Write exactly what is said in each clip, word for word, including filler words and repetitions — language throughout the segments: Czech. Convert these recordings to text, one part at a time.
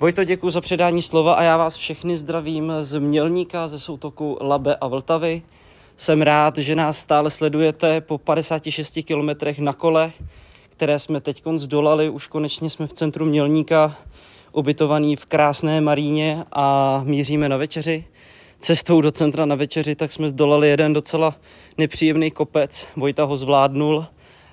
Vojto, děkuji za předání slova a já vás všechny zdravím z Mělníka, ze soutoku Labe a Vltavy. Jsem rád, že nás stále sledujete po padesáti šesti kilometrech na kole, které jsme teď zdolali. Už konečně jsme v centru Mělníka, ubytovaný v krásné maríně a míříme na večeři. Cestou do centra na večeři tak jsme zdolali jeden docela nepříjemný kopec. Vojta ho zvládnul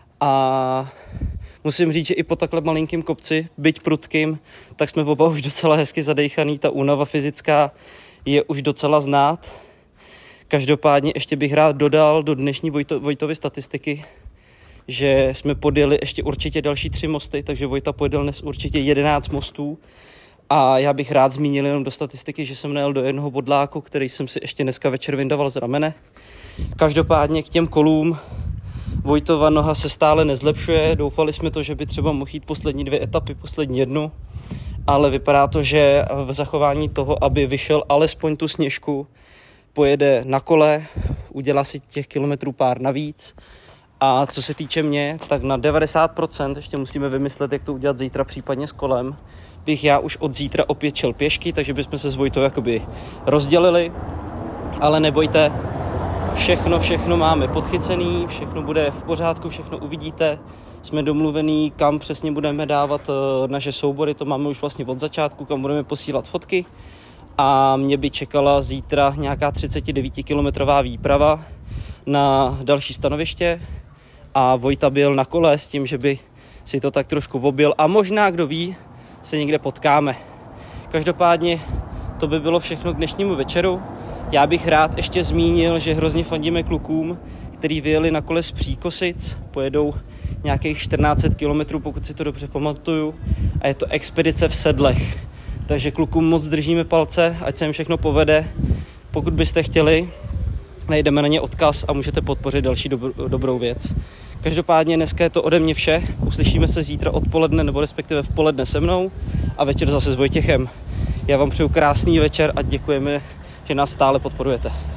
a musím říct, že i po takhle malinkým kopci, byť prudkým, tak jsme oba už docela hezky zadejchaný. Ta únava fyzická je už docela znát. Každopádně ještě bych rád dodal do dnešní Vojto, Vojtovy statistiky, že jsme podjeli ještě určitě další tři mosty, takže Vojta podjel dnes určitě jedenáct mostů. A já bych rád zmínil jenom do statistiky, že jsem nejel do jednoho bodláku, který jsem si ještě dneska večer vyndaval z ramene. Každopádně k těm kolům Vojtova noha se stále nezlepšuje. Doufali jsme to, že by třeba mohl jít poslední dvě etapy, poslední jednu, ale vypadá to, že v zachování toho, aby vyšel alespoň tu Sněžku, pojede na kole, udělá si těch kilometrů pár navíc. A co se týče mě, tak na devadesát procent ještě musíme vymyslet, jak to udělat zítra případně s kolem. Bych já už od zítra opět šel pěšky, takže bychom se s Vojtou jakoby rozdělili. Ale nebojte, všechno, všechno máme podchycený, všechno bude v pořádku, všechno uvidíte. Jsme domluvený, kam přesně budeme dávat naše soubory, to máme už vlastně od začátku, kam budeme posílat fotky. A mě by čekala zítra nějaká třicetidevítikilometrová výprava na další stanoviště. A Vojta byl na kole s tím, že by si to tak trošku objel a možná, kdo ví, se někde potkáme. Každopádně to by bylo všechno k dnešnímu večeru. Já bych rád ještě zmínil, že hrozně fandíme klukům, který vyjeli na kole z Příkosic, pojedou nějakých čtrnáct set kilometrů, pokud si to dobře pamatuju, a je to expedice v sedlech. Takže klukům moc držíme palce, ať se jim všechno povede. Pokud byste chtěli, najdeme na ně odkaz a můžete podpořit další dobro, dobrou věc. Každopádně dneska je to ode mě vše. Uslyšíme se zítra odpoledne nebo respektive v poledne se mnou a večer zase s Vojtěchem. Já vám přeju krásný večer a děkujeme, že nás stále podporujete.